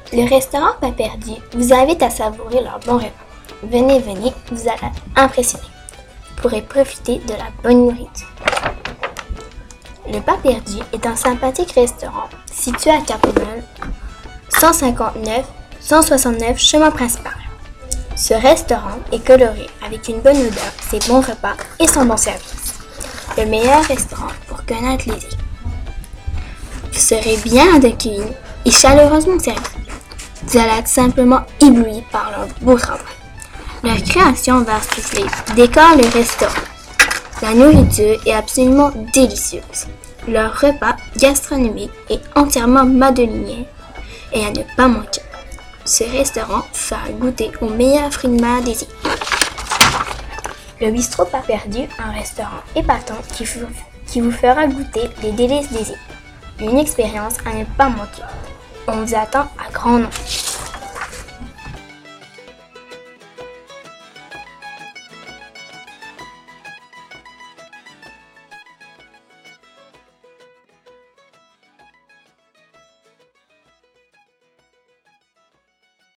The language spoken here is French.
Le restaurant Pas Perdu vous invite à savourer leur bon repas. Venez, vous allez être impressionnés. Vous pourrez profiter de la bonne nourriture. Le Pas Perdu est un sympathique restaurant situé à Cap-Rouge, 169 chemin principal. Ce restaurant est coloré avec une bonne odeur, ses bons repas et son bon service. Le meilleur restaurant pour connaître les îles. Vous serez bien accueillis et chaleureusement servis. Vous allez être simplement ébloui par leur beau travail. Leur création versus les décore le restaurant. La nourriture est absolument délicieuse. Leur repas gastronomique est entièrement madelinien et à ne pas manquer. Ce restaurant fera goûter aux meilleurs fruits de mer des îles. Le bistrot Pas Perdu, un restaurant épatant qui vous fera goûter les délices des îles. Une expérience à ne pas manquer. On vous attend à grand nombre.